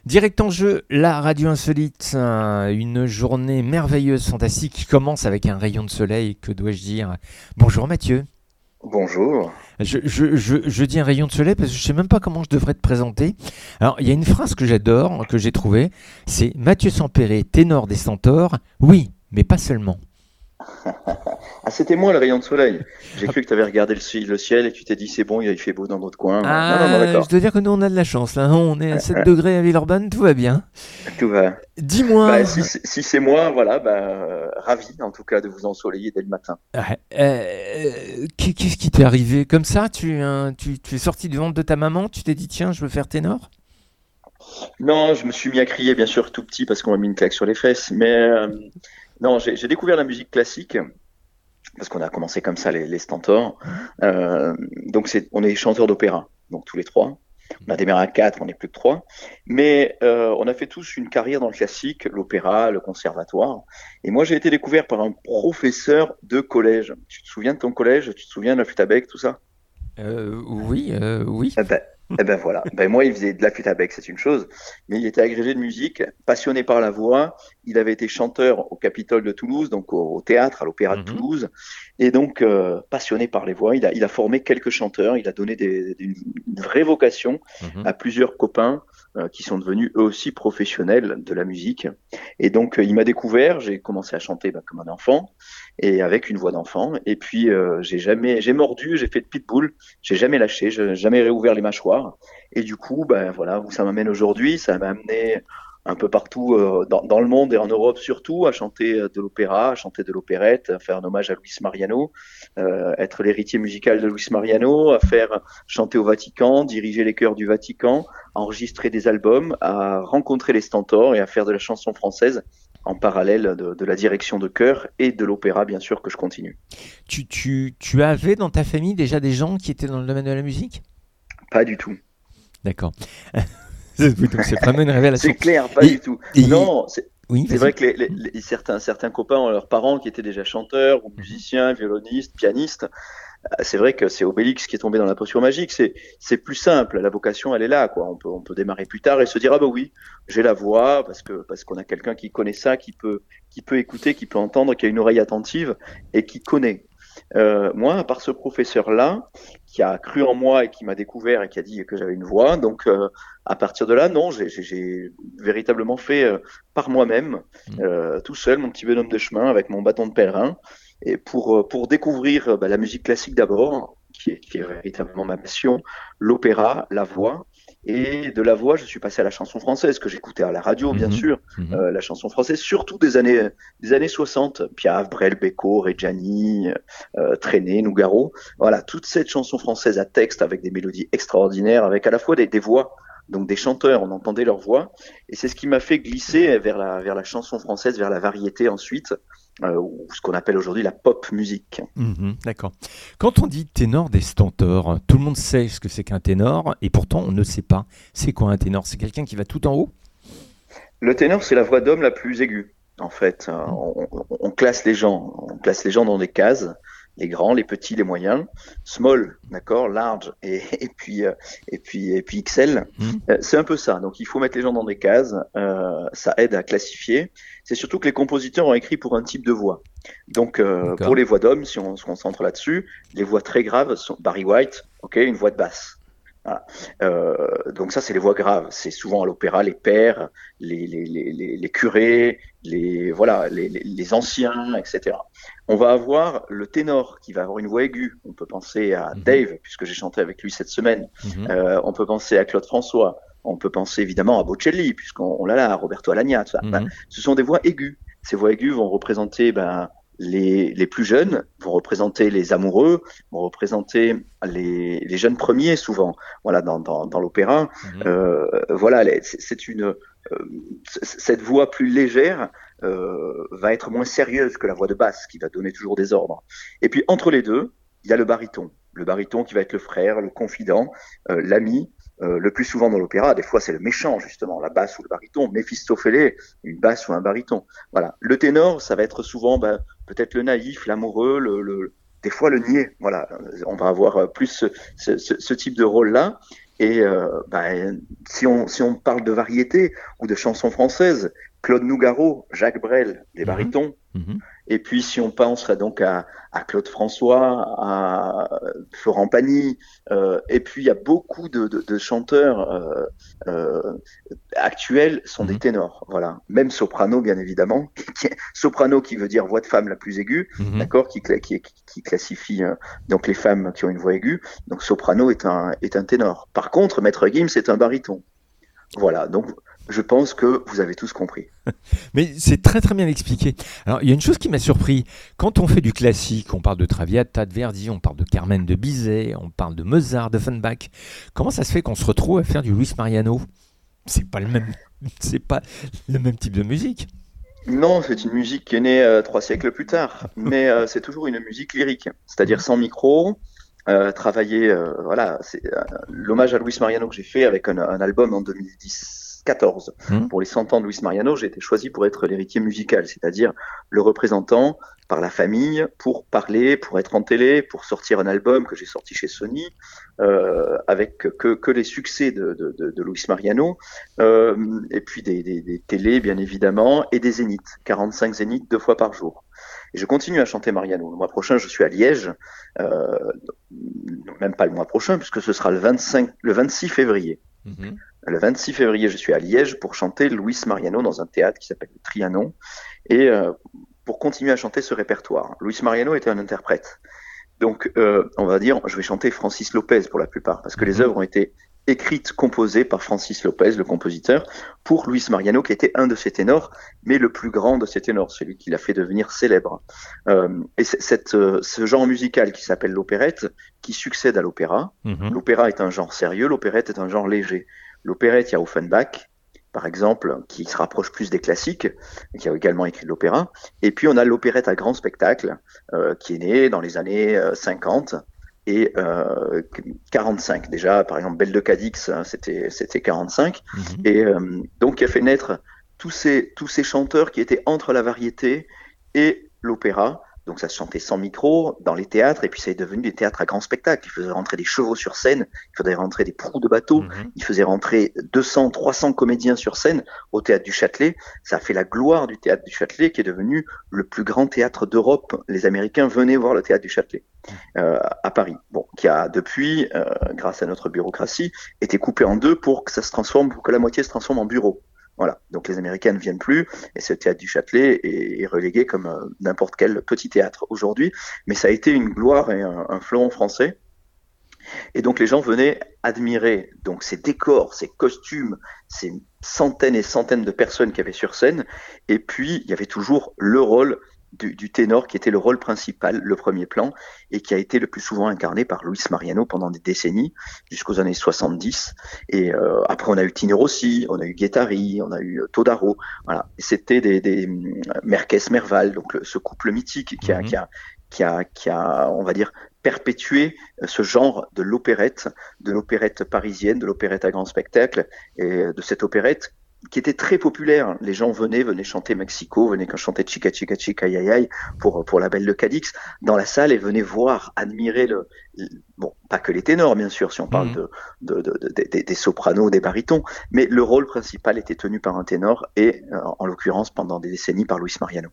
Direct en jeu, la radio insolite, une journée merveilleuse, fantastique qui commence avec un rayon de soleil, que dois-je dire? Bonjour Mathieu. Bonjour. Je dis un rayon de soleil parce que je sais même pas comment je devrais te présenter. Alors, il y a une phrase que j'adore, que j'ai trouvée, c'est Mathieu Sampéré, ténor des Centaures, oui, mais pas seulement. Ah, c'était moi le rayon de soleil. J'ai cru que tu avais regardé le ciel et que tu t'es dit c'est bon, il fait beau dans notre coin. Non, non, non, Je d'accord. dois dire que nous on a de la chance, là. On est à 7 degrés à Villeurbanne, tout va bien. Tout va. Bah, Dis-moi, si c'est moi, voilà, bah, ravi en tout cas de vous ensoleiller dès le matin. qu'est-ce qui t'est arrivé comme ça tu es sorti du ventre de ta maman, tu t'es dit tiens, je veux faire ténor. Non, je me suis mis à crier bien sûr tout petit parce qu'on m'a mis une claque sur les fesses. Mais non, j'ai découvert la musique classique parce qu'on a commencé comme ça les Stentors. Donc on est chanteurs d'opéra, donc tous les trois. On a démarré à quatre, on n'est plus que trois. Mais on a fait tous une carrière dans le classique, l'opéra, le conservatoire. Et moi, j'ai été découvert par un professeur de collège. Tu te souviens de ton collège? Tu te souviens de la flûte à bec, tout ça? Oui, oui. Eh ben, eh ben voilà. Ben moi, il faisait de la flûte à bec, c'est une chose, mais il était agrégé de musique, passionné par la voix. Il avait été chanteur au Capitole de Toulouse, donc au théâtre, à l'Opéra de Mhm, Toulouse, et donc passionné par les voix. Il a formé quelques chanteurs. Il a donné une vraie vocation mhm. à plusieurs copains qui sont devenus eux aussi professionnels de la musique. Et donc, il m'a découvert. J'ai commencé à chanter comme un enfant et avec une voix d'enfant. Et puis, j'ai mordu, j'ai fait de pitbull. J'ai jamais lâché, j'ai jamais réouvert les mâchoires. Et du coup, ben voilà où ça m'amène aujourd'hui. Ça m'a amené un peu partout dans le monde et en Europe surtout à chanter de l'opéra, à chanter de l'opérette, à faire un hommage à Luis Mariano, être l'héritier musical de Luis Mariano, à faire chanter au Vatican, diriger les chœurs du Vatican, à enregistrer des albums, à rencontrer les Stentors et à faire de la chanson française en parallèle de la direction de chœur et de l'opéra bien sûr que je continue. Tu avais dans ta famille déjà des gens qui étaient dans le domaine de la musique? Pas du tout. D'accord. Oui, donc c'est vraiment une révélation. C'est clair, pas Et, du tout. et Non, oui, c'est vrai vas-y. que certains copains ont leurs parents qui étaient déjà chanteurs ou Mhm. musiciens, violonistes, pianistes. C'est vrai que c'est Obélix qui est tombé dans la potion magique. C'est plus simple. La vocation, elle est là, quoi. On peut démarrer plus tard et se dire ah bah oui, j'ai la voix parce qu'on a quelqu'un qui connaît ça, qui peut écouter, qui peut entendre, qui a une oreille attentive et qui connaît. Moi, à part ce professeur-là, qui a cru en moi et qui m'a découvert et qui a dit que j'avais une voix, donc à partir de là, non, j'ai véritablement fait par moi-même, Mhm. tout seul, mon petit bonhomme de chemin avec mon bâton de pèlerin, et pour découvrir la musique classique d'abord, qui est véritablement ma passion, l'opéra, la voix. Et de la voix, je suis passé à la chanson française, que j'écoutais à la radio, bien Mhm. sûr, Mhm. la chanson française, surtout des années 60, Piaf, Brel, Becco, Reggiani, Trenet, Nougaro. Voilà, toute cette chanson française à texte avec des mélodies extraordinaires, avec à la fois des voix, donc des chanteurs, on entendait leur voix, et c'est ce qui m'a fait glisser vers la chanson française, vers la variété ensuite, ou ce qu'on appelle aujourd'hui la pop musique. Mhm. D'accord. Quand on dit ténor des Stentors, tout le monde sait ce que c'est qu'un ténor, et pourtant on ne sait pas. C'est quoi un ténor? C'est quelqu'un qui va tout en haut? Le ténor, c'est la voix d'homme la plus aiguë, en fait. Mhm. On classe les gens dans des cases, les grands, les petits, les moyens, small, d'accord, large, et puis XL. Mhm. C'est un peu ça. Donc, il faut mettre les gens dans des cases. Ça aide à classifier. C'est surtout que les compositeurs ont écrit pour un type de voix. Donc, pour D'accord. les voix d'hommes, si on se concentre là-dessus, les voix très graves sont Barry White, ok, une voix de basse. Voilà. Donc ça, c'est les voix graves. C'est souvent à l'opéra les pères, les curés, voilà, les anciens, etc. On va avoir le ténor qui va avoir une voix aiguë. On peut penser à Mhm. Dave, puisque j'ai chanté avec lui cette semaine. Mhm. On peut penser à Claude François. On peut penser évidemment à Bocelli, puisqu'on l'a là, à Roberto Alagna. Tout ça. Ben, Mhm. ce sont des voix aiguës. Ces voix aiguës vont représenter les plus jeunes, vont représenter les amoureux, vont représenter les jeunes premiers souvent. Voilà, dans l'opéra, Mhm. voilà, cette voix plus légère va être moins sérieuse que la voix de basse, qui va donner toujours des ordres. Et puis entre les deux, il y a le baryton. Le baryton qui va être le frère, le confident, l'ami. Le plus souvent dans l'opéra, des fois c'est le méchant justement, la basse ou le baryton, Méphistophélès, une basse ou un baryton. Voilà. Le ténor, ça va être souvent peut-être le naïf, l'amoureux, des fois le niais. Voilà, on va avoir plus ce type de rôle-là. Et si on parle de variété ou de chansons françaises, Claude Nougaro, Jacques Brel, des Mhm. barytons. Mhm. Et puis si on penserait donc à Claude François, à Florent Pagny, et puis il y a beaucoup de chanteurs euh, actuels sont des Mhm. ténors, voilà. Même soprano, bien évidemment. Soprano qui veut dire voix de femme la plus aiguë, Mhm. d'accord, qui classifie donc les femmes qui ont une voix aiguë. Donc soprano est un ténor. Par contre, Maître Gims est un baryton. Voilà, donc je pense que vous avez tous compris. Mais c'est très très bien expliqué. Alors, il y a une chose qui m'a surpris. Quand on fait du classique, on parle de Traviata, de Verdi, on parle de Carmen de Bizet, on parle de Mozart, de Offenbach. Comment ça se fait qu'on se retrouve à faire du Luis Mariano? C'est pas le même, c'est pas le même type de musique. Non, c'est une musique qui est née 3 siècles plus tard, mais c'est toujours une musique lyrique, c'est-à-dire Mhm. sans micro, travailler, voilà, c'est l'hommage à Luis Mariano que j'ai fait avec un album en 2014. Mhm. Pour les 100 ans de Luis Mariano, j'ai été choisi pour être l'héritier musical, c'est-à-dire le représentant par la famille pour parler, pour être en télé, pour sortir un album que j'ai sorti chez Sony, avec que les succès de Luis Mariano, et puis des télés, bien évidemment, et des zéniths, 45 zéniths 2 fois par jour. Et je continue à chanter Mariano. Le mois prochain, je suis à Liège, euh, même pas le mois prochain, puisque ce sera le 26 février. Mhm. Le 26 février, je suis à Liège pour chanter Luis Mariano dans un théâtre qui s'appelle le Trianon, et pour continuer à chanter ce répertoire. Luis Mariano était un interprète. Donc, on va dire, je vais chanter Francis Lopez pour la plupart, parce que les Mhm. œuvres ont été écrites, composées par Francis Lopez, le compositeur, pour Luis Mariano, qui était un de ses ténors, mais le plus grand de ses ténors, celui qui l'a fait devenir célèbre. Et ce genre musical qui s'appelle l'opérette, qui succède à l'opéra. Mhm. L'opéra est un genre sérieux, l'opérette est un genre léger. L'opérette, il y a Offenbach, par exemple, qui se rapproche plus des classiques, qui a également écrit de l'opéra. Et puis on a l'opérette à grand spectacle, qui est né dans les années 50 et 45 déjà. Par exemple, Belle de Cadix, hein, c'était 45. Mhm. Et donc, qui a fait naître tous ces chanteurs qui étaient entre la variété et l'opéra. Donc ça se chantait sans micro dans les théâtres, et puis ça est devenu des théâtres à grand spectacle. Il faisait rentrer des chevaux sur scène, il faisait rentrer des proues de bateau, Mhm. il faisait rentrer 200, 300 comédiens sur scène au théâtre du Châtelet. Ça a fait la gloire du théâtre du Châtelet, qui est devenu le plus grand théâtre d'Europe. Les Américains venaient voir le théâtre du Châtelet à Paris. Bon, qui a depuis, grâce à notre bureaucratie, été coupé en deux pour que ça se transforme, pour que la moitié se transforme en bureau. Voilà. Donc les Américains ne viennent plus et ce théâtre du Châtelet est relégué comme n'importe quel petit théâtre aujourd'hui. Mais ça a été une gloire et un fleuron français. Et donc les gens venaient admirer donc ces décors, ces costumes, ces centaines et centaines de personnes qu'il y avait sur scène. Et puis il y avait toujours le rôle du ténor qui était le rôle principal, le premier plan, et qui a été le plus souvent incarné par Luis Mariano pendant des décennies, jusqu'aux années 70. Et après on a eu Tino Rossi, on a eu Guettari, on a eu Todaro. Voilà. Et c'était des Merques Merval, donc ce couple mythique Mhm. qui a, on va dire, perpétué ce genre de l'opérette parisienne, de l'opérette à grand spectacle, et de cette opérette qui était très populaire. Les gens venaient chanter Mexico, venaient chanter Chica Chica Chica Yay Yay pour la Belle de Cadix dans la salle et venaient voir, admirer bon, pas que les ténors, bien sûr, si on parle Mhm. des sopranos, des barytons, mais le rôle principal était tenu par un ténor et, en l'occurrence, pendant des décennies par Luis Mariano.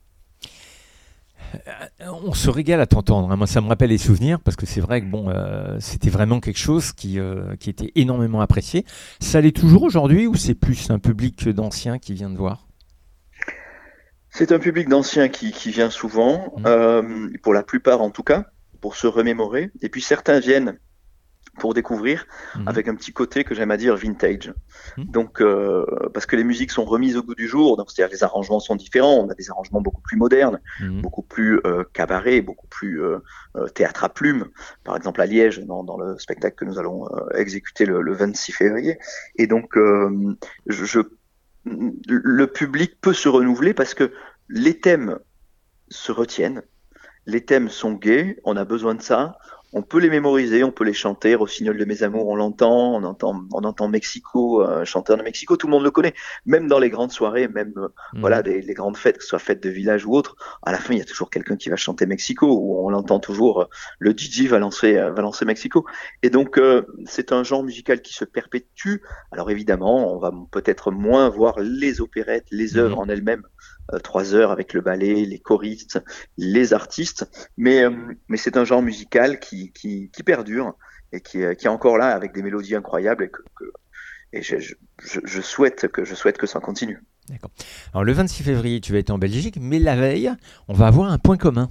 On se régale à t'entendre, hein. Moi, ça me rappelle les souvenirs parce que c'est vrai que bon, c'était vraiment quelque chose qui était énormément apprécié. Ça l'est toujours aujourd'hui ou c'est plus un public d'anciens qui vient te voir? C'est un public d'anciens qui vient souvent, Mhm. pour la plupart en tout cas, pour se remémorer. Et puis certains viennent pour découvrir, Mhm. avec un petit côté que j'aime à dire vintage. Mhm. Donc, parce que les musiques sont remises au goût du jour, donc c'est-à-dire les arrangements sont différents. On a des arrangements beaucoup plus modernes, Mhm. beaucoup plus cabaret, beaucoup plus théâtre à plumes. Par exemple à Liège, dans le spectacle que nous allons exécuter le 26 février. Et donc, le public peut se renouveler parce que les thèmes se retiennent, les thèmes sont gays, on a besoin de ça. on peut les mémoriser, on peut les chanter. Rossignol de mes amours, on entend Mexico, chanteur de Mexico, tout le monde le connaît. Même dans les grandes soirées, même voilà, Mhm. les grandes fêtes, que ce soit fêtes de village ou autres, à la fin, il y a toujours quelqu'un qui va chanter Mexico, ou on l'entend toujours, le DJ va lancer Mexico. Et donc, c'est un genre musical qui se perpétue. Alors évidemment, on va peut-être moins voir les opérettes, les œuvres Mhm. en elles-mêmes, 3 heures avec le ballet, les choristes, les artistes, mais c'est un genre musical qui perdure et qui est encore là avec des mélodies incroyables et je souhaite que ça continue. D'accord. Alors le 26 février, tu vas être en Belgique, mais la veille, on va avoir un point commun.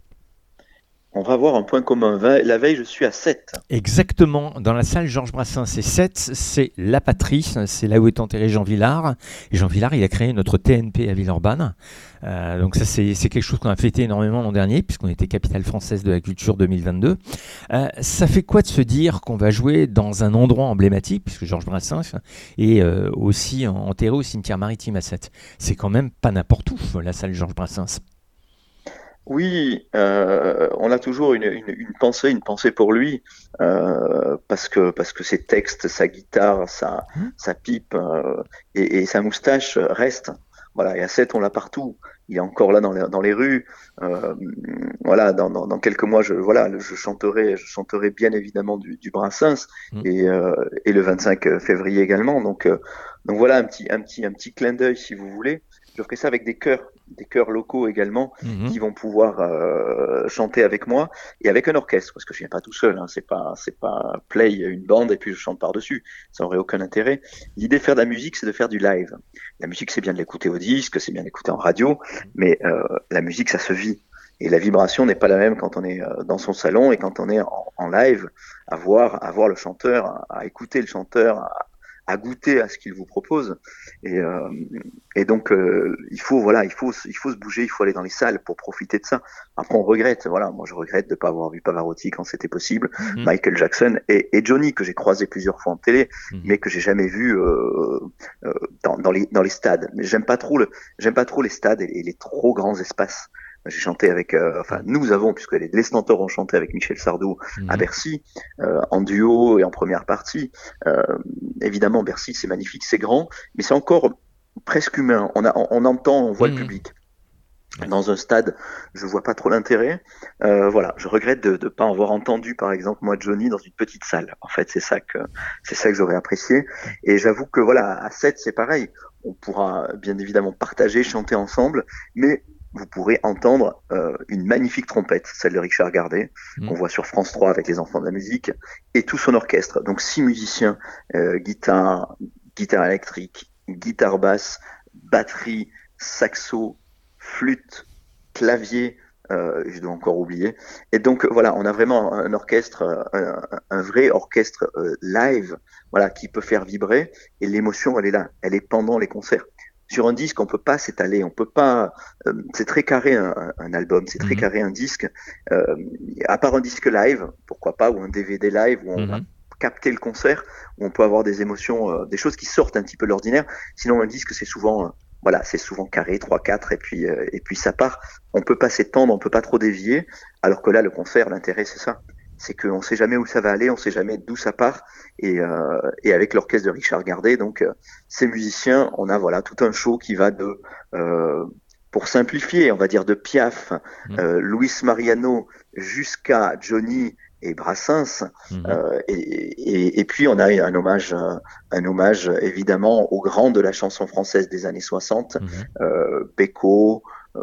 On va avoir un point commun. La veille, je suis à 7. Exactement, dans la salle Georges Brassens, c'est 7, c'est la patrie, c'est là où est enterré Jean Villard. Et Jean Villard, il a créé notre TNP à Villeurbanne. Donc ça, c'est quelque chose qu'on a fêté énormément l'an dernier, puisqu'on était capitale française de la culture 2022. Ça fait quoi de se dire qu'on va jouer dans un endroit emblématique, puisque Georges Brassens est aussi enterré au cimetière maritime à 7. C'est quand même pas n'importe où, la salle Georges Brassens. Oui, on a toujours une pensée pour lui, parce que ses textes, sa guitare, Hmm. sa pipe, et sa moustache restent. Voilà, et à 7, on l'a partout. Il est encore là dans les rues. Euh, voilà, dans quelques mois, je chanterai bien évidemment du Brassens, Hmm. et le 25 février également. Donc voilà un petit clin d'œil si vous voulez. Je ferai ça avec des chœurs locaux également Mhm. qui vont pouvoir chanter avec moi et avec un orchestre, parce que je viens pas tout seul, hein, c'est pas play une bande et puis je chante par-dessus, ça aurait aucun intérêt. L'idée de faire de la musique, c'est de faire du live. La musique, c'est bien de l'écouter au disque, c'est bien d'écouter en radio, mais la musique, ça se vit. Et la vibration n'est pas la même quand on est dans son salon et quand on est en live, à voir le chanteur, à écouter le chanteur, à goûter à ce qu'il vous propose. Et, euh, et donc, il faut se bouger, il faut aller dans les salles pour profiter de ça. Après, on regrette, voilà, moi je regrette de ne pas avoir vu Pavarotti quand c'était possible, Mhm. Michael Jackson et Johnny, que j'ai croisé plusieurs fois en télé, Mhm. mais que j'ai jamais vu dans les stades. Mais j'aime pas trop les stades et les trop grands espaces. J'ai chanté enfin, Mhm. nous avons, puisque les Stentors ont chanté avec Michel Sardou à Mhm. Bercy, en duo et en première partie. Euh, Évidemment, Bercy, c'est magnifique, c'est grand, mais c'est encore presque humain. On entend, on voit le Mhm. public. Ouais. Dans un stade, je vois pas trop l'intérêt. Voilà, je regrette de ne pas avoir entendu, par exemple, moi Johnny dans une petite salle. En fait, c'est ça que j'aurais apprécié. Et j'avoue que voilà, à 7, c'est pareil. On pourra bien évidemment partager, chanter ensemble, mais vous pourrez entendre une magnifique trompette, celle de Richard Gardet, qu'on Mhm. voit sur France 3 avec les enfants de la musique, et tout son orchestre. Donc 6 musiciens, guitare électrique, guitare basse, batterie, saxo, flûte, clavier, je dois encore oublier. Et donc voilà, on a vraiment un orchestre, un vrai orchestre live, voilà, qui peut faire vibrer. Et l'émotion, elle est là, elle est pendant les concerts. Sur un disque, on peut pas s'étaler, on peut pas. C'est très carré un album, c'est très Mhm. carré un disque. Euh, à part un disque live, pourquoi pas, ou un DVD live où on va Mhm. capter le concert, où on peut avoir des émotions, des choses qui sortent un petit peu de l'ordinaire. Sinon, un disque, c'est souvent carré, 3-4, et puis ça part. On peut pas s'étendre, on peut pas trop dévier, alors que là, le concert, l'intérêt, c'est ça. C'est qu'on sait jamais où ça va aller, on sait jamais d'où ça part. Et avec l'orchestre de Richard Gardet, donc ces musiciens, on a voilà tout un show qui va euh, pour simplifier, on va dire de Piaf, Mhm. Luis Mariano jusqu'à Johnny et Brassens. Mhm. Et puis on a un hommage évidemment aux grands de la chanson française des années 60, Mhm. Beko,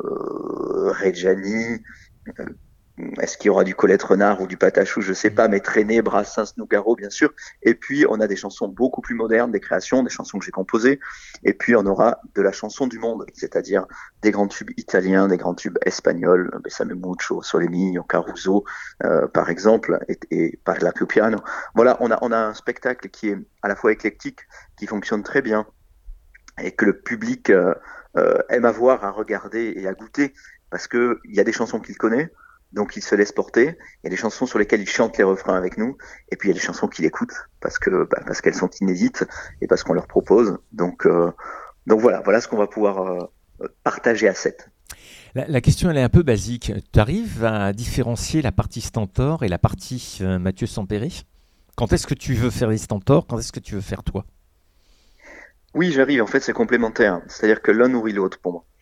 Reggiani, euh, est-ce qu'il y aura du Colette Renard ou du Patachou, je ne sais Mhm. pas, mais Traîné, Brassens, Nougaro, bien sûr. Et puis, on a des chansons beaucoup plus modernes, des créations, des chansons que j'ai composées. Et puis, on aura de la chanson du monde, c'est-à-dire des grands tubes italiens, des grands tubes espagnols, Bessame Mucho, Sole Mio, Caruso, par exemple, et Parla più piano. Voilà, on a un spectacle qui est à la fois éclectique, qui fonctionne très bien, et que le public aime à voir, à regarder et à goûter, parce qu'il y a des chansons qu'il connaît, donc il se laisse porter, il y a des chansons sur lesquelles il chante les refrains avec nous, et puis il y a des chansons qu'il écoute, parce qu'elles sont inédites, et parce qu'on leur propose. Donc voilà ce qu'on va pouvoir partager à 7. La question, elle est un peu basique. Tu arrives à différencier la partie Stentor et la partie Mathieu Sampéry? Quand est-ce que tu veux faire les Stentors? Quand est-ce que tu veux faire toi? Oui, j'arrive. En fait, c'est complémentaire. C'est-à-dire que l'un nourrit l'autre pour moi.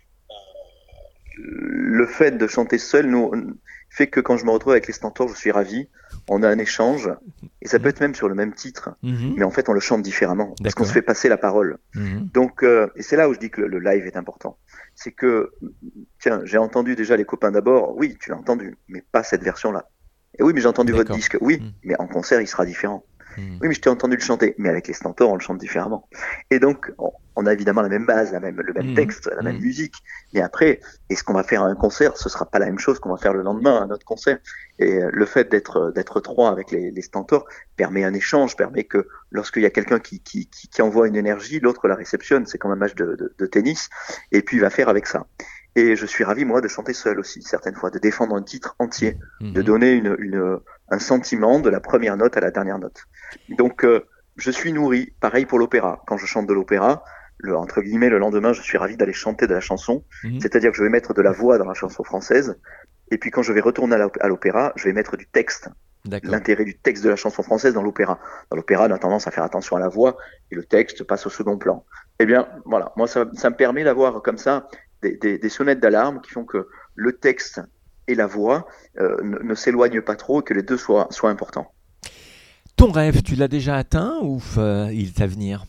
Le fait de chanter seul fait que quand je me retrouve avec les Stentors, je suis ravi. On a un échange. Et ça peut Mhm. être même sur le même titre. Mhm. Mais en fait, on le chante différemment. Parce qu'on se D'accord. fait passer la parole. Mhm. Donc, et c'est là où je dis que le live est important. C'est que, tiens, j'ai entendu déjà les copains d'abord. Oui, tu l'as entendu. Mais pas cette version-là. Et oui, mais j'ai entendu votre D'accord. disque. Oui, Mhm. mais en concert, il sera différent. Mhm. Oui, mais je t'ai entendu le chanter. Mais avec les Stentors, on le chante différemment. Et donc, on a évidemment la même base, le même Mhm. texte, la même Mhm. musique. Mais après, et ce qu'on va faire à un concert, ce sera pas la même chose qu'on va faire le lendemain à notre concert. Et le fait d'être trois avec les Stentors permet un échange, permet que lorsqu'il y a quelqu'un qui envoie une énergie, l'autre la réceptionne. C'est comme un match de tennis. Et puis, il va faire avec ça. Et je suis ravi, moi, de chanter seul aussi, certaines fois, de défendre un titre entier, de Mhm. donner un sentiment de la première note à la dernière note. Donc, je suis nourri. Pareil pour l'opéra. Quand je chante de l'opéra, entre guillemets, le lendemain, je suis ravi d'aller chanter de la chanson. Mhm. C'est-à-dire que je vais mettre de la voix dans la chanson française. Et puis, quand je vais retourner à l'opéra, je vais mettre du texte. D'accord. L'intérêt du texte de la chanson française dans l'opéra. Dans l'opéra, on a tendance à faire attention à la voix et le texte passe au second plan. Eh bien, voilà. Moi, ça me permet d'avoir comme ça des sonnettes d'alarme qui font que le texte et la voix ne s'éloignent pas trop et que les deux soient importants. Ton rêve, tu l'as déjà atteint ou il est à venir?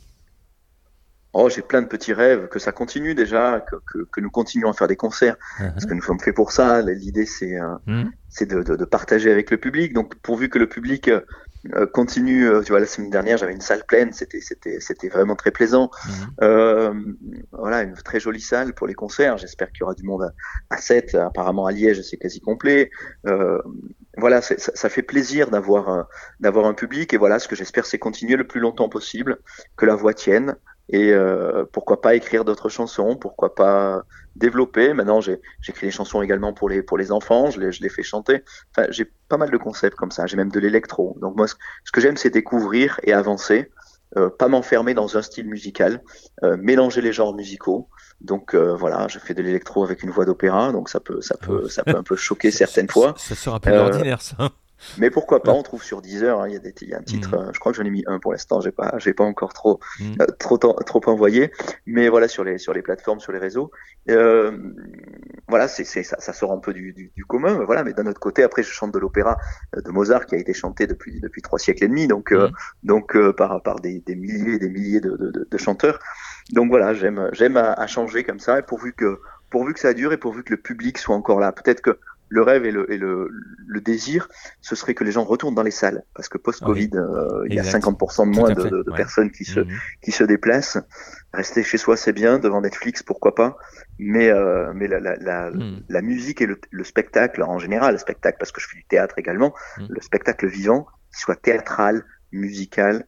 Oh, j'ai plein de petits rêves, que ça continue déjà, que nous continuons à faire des concerts, parce que Mhm. nous sommes faits pour ça. L'idée, Mhm. c'est de partager avec le public. Donc, pourvu que le public continue, tu vois, la semaine dernière, j'avais une salle pleine, c'était vraiment très plaisant. Mhm. Euh, voilà, une très jolie salle pour les concerts. J'espère qu'il y aura du monde à 7. Apparemment, à Liège, c'est quasi complet. Euh, voilà, ça fait plaisir d'avoir un public. Et voilà, ce que j'espère, c'est continuer le plus longtemps possible, que la voix tienne. Et pourquoi pas écrire d'autres chansons, pourquoi pas développer. Maintenant, j'écris des chansons également pour les enfants, je les fais chanter. Enfin, j'ai pas mal de concepts comme ça, j'ai même de l'électro. Donc moi, ce que j'aime, c'est découvrir et avancer, pas m'enfermer dans un style musical, mélanger les genres musicaux. Donc voilà, je fais de l'électro avec une voix d'opéra, donc Ah ouais. ça peut un peu choquer certaines fois. Ça sort un peu de Euh, l'ordinaire, ça. mais pourquoi pas, on trouve sur Deezer, hein, il y a un titre, Mhm. je crois que j'en ai mis un pour l'instant, j'ai pas encore Mhm. trop envoyé, mais voilà, sur les plateformes, sur les réseaux, euh, voilà, ça sort un peu du commun, voilà, mais d'un autre côté, après, je chante de l'opéra de Mozart qui a été chanté depuis 3 siècles et demi, Mhm. par des milliers et des milliers de chanteurs. Donc voilà, j'aime à changer comme ça, et pourvu que ça dure et pourvu que le public soit encore là. Peut-être que le rêve le désir, ce serait que les gens retournent dans les salles. Parce que post-Covid, Oui, il y a exact. 50% de Tout moins à fait. de Ouais. personnes Mhm. qui se déplacent. Rester chez soi, c'est bien. Devant Netflix, pourquoi pas. Mais Mhm. la musique et le spectacle, en général, le spectacle, parce que je fais du théâtre également, Mhm. le spectacle vivant, qu'il soit théâtral, musical,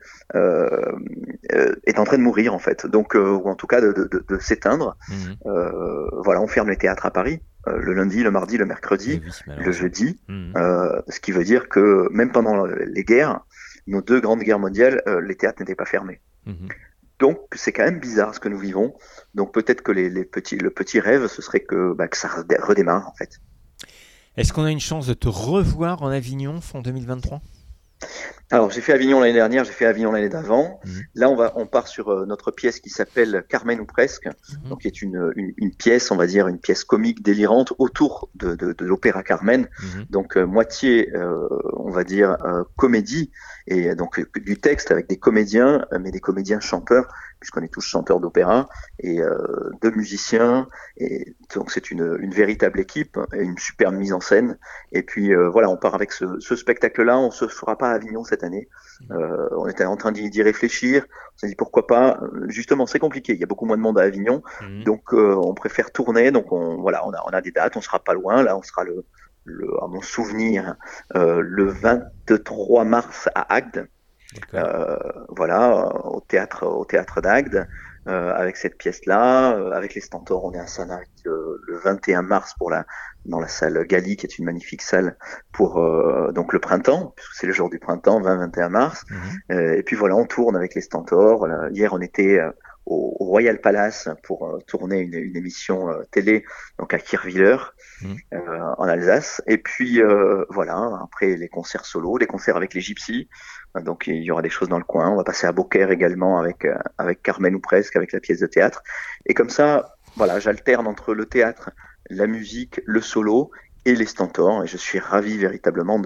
est en train de mourir, en fait. Donc, ou en tout cas de s'éteindre. Mhm. Voilà, on ferme les théâtres à Paris, le lundi, le mardi, le Eh mercredi, oui, le malheureusement. jeudi, Mhm. ce qui veut dire que même pendant les guerres, nos deux grandes guerres mondiales, les théâtres n'étaient pas fermés. Mhm. Donc c'est quand même bizarre ce que nous vivons. Donc peut-être que le petit rêve, ce serait que ça redémarre en fait. Est-ce qu'on a une chance de te revoir en Avignon fin 2023? Alors, j'ai fait Avignon l'année dernière, j'ai fait Avignon l'année d'avant. Mhm. Là, on part sur notre pièce qui s'appelle Carmen ou presque, Mhm. donc qui est une pièce, on va dire, une pièce comique délirante autour de l'opéra Carmen. Mhm. Donc, moitié, on va dire, comédie, et donc du texte avec des comédiens, mais des comédiens chanteurs, puisqu'on est tous chanteurs d'opéra, et deux musiciens. Et donc, c'est une véritable équipe, et une superbe mise en scène. Et puis voilà, on part avec ce spectacle-là. On se fera pas à Avignon cette année. On était en train d'y réfléchir. On s'est dit pourquoi pas. Justement, c'est compliqué. Il y a beaucoup moins de monde à Avignon, Mhm. donc on préfère tourner. Donc voilà, on a des dates. On sera pas loin. Là, on sera à mon souvenir, le 23 mars à Agde. D'accord. Voilà, au théâtre d'Agde, avec cette pièce-là, avec les Stentors, on est à Sanac le 21 mars dans la salle Gali, qui est une magnifique salle pour donc le printemps, puisque c'est le jour du printemps, 20-21 mars. Mhm. Et puis voilà, on tourne avec les Stentors. Voilà, hier, on était au Royal Palace pour tourner une émission télé, donc à Kirchwiller, en Alsace. Et puis voilà, après les concerts solo, les concerts avec les Gypsies. Donc il y aura des choses dans le coin. On va passer à Beaucaire également avec Carmen ou presque, avec la pièce de théâtre. Et comme ça, voilà, j'alterne entre le théâtre, la musique, le solo et les stentors. Et je suis ravi véritablement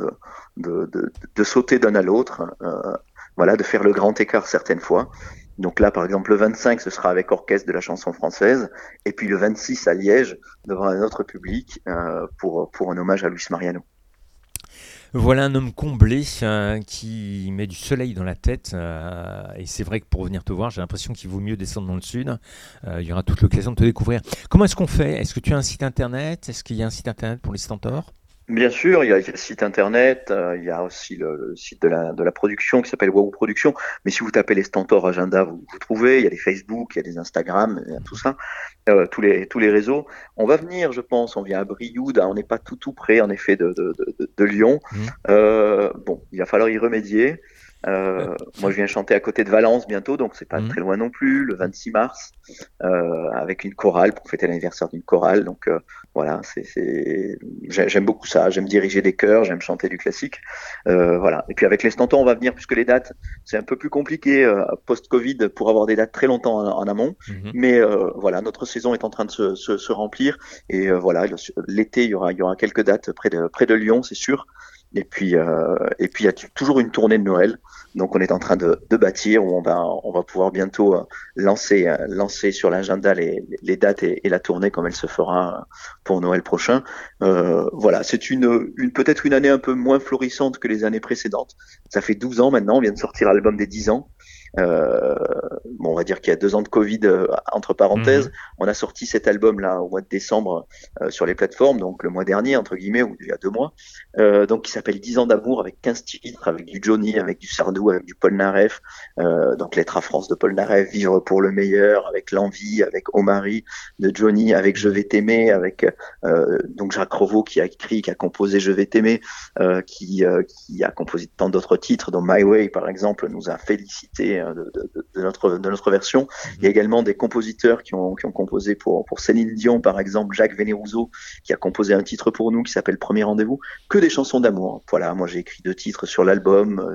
de sauter d'un à l'autre, voilà, de faire le grand écart certaines fois. Donc là, par exemple, le 25, ce sera avec Orchestre de la chanson française, et puis le 26 à Liège, devant un autre public, pour un hommage à Luis Mariano. Voilà un homme comblé qui met du soleil dans la tête. Et c'est vrai que pour venir te voir, j'ai l'impression qu'il vaut mieux descendre dans le sud. Il y aura toute l'occasion de te découvrir. Comment est-ce qu'on fait? Est-ce que tu as un site internet? Est-ce qu'il y a un site internet pour les stentors? Bien sûr, il y a le site internet, il y a aussi le site de la production qui s'appelle Wahoo Production. Mais si vous tapez les Stentors Agenda, vous trouvez. Il y a des Facebook, il y a des Instagram, il y a tout ça, tous les réseaux. On va venir, je pense. On vient à Brioude. On n'est pas tout près, en effet, de Lyon. Bon, il va falloir y remédier. Moi, je viens chanter à côté de Valence bientôt, donc c'est pas très loin non plus, le 26 mars, avec une chorale pour fêter l'anniversaire d'une chorale. Donc voilà, j'aime beaucoup ça. J'aime diriger des chœurs, j'aime chanter du classique. Voilà. Et puis avec les Stentors, on va venir puisque les dates, c'est un peu plus compliqué post-Covid pour avoir des dates très longtemps en amont. Mais voilà, notre saison est en train de se remplir et voilà, l'été, il y aura quelques dates près de Lyon, c'est sûr. Et puis il y a toujours une tournée de Noël. Donc on est en train de bâtir où on va pouvoir bientôt lancer sur l'agenda les dates et la tournée comme elle se fera pour Noël prochain. Voilà, c'est peut-être une année un peu moins florissante que les années précédentes. Ça fait 12 ans maintenant, on vient de sortir l'album des 10 ans. Bon, on va dire qu'il y a 2 ans de Covid entre parenthèses. On a sorti cet album-là au mois de décembre sur les plateformes, donc le mois dernier, entre guillemets, ou il y a 2 mois. Donc qui s'appelle 10 ans d'amour avec 15 titres, avec du Johnny, avec du Sardou, avec du Paul Naref, donc Lettre à France de Paul Naref, Vivre pour le meilleur, avec L'envie, avec Omari de Johnny, avec Je vais t'aimer, avec donc Jacques Revaux qui a écrit, qui a composé Je vais t'aimer, qui a composé tant d'autres titres, dont My Way par exemple nous a félicité de notre version. Il y a également des compositeurs qui ont composé pour Céline Dion par exemple, Jacques Vénérouzeau qui a composé un titre pour nous qui s'appelle Premier rendez-vous, que des chansons d'amour. Voilà, moi j'ai écrit 2 titres sur l'album.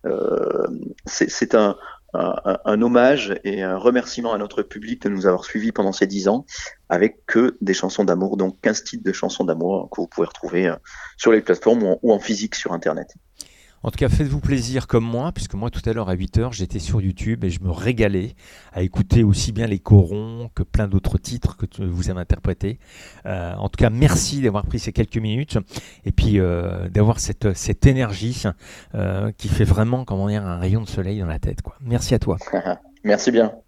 C'est un hommage et un remerciement à notre public de nous avoir suivis pendant ces 10 ans avec que des chansons d'amour, donc 15 titres de chansons d'amour que vous pouvez retrouver sur les plateformes ou en physique sur Internet. En tout cas, faites-vous plaisir comme moi, puisque moi, tout à l'heure, à 8h, j'étais sur YouTube et je me régalais à écouter aussi bien les corons que plein d'autres titres que vous avez interprétés. En tout cas, merci d'avoir pris ces quelques minutes et puis d'avoir cette énergie qui fait vraiment, comment dire, un rayon de soleil dans la tête, quoi. Merci à toi. Merci bien.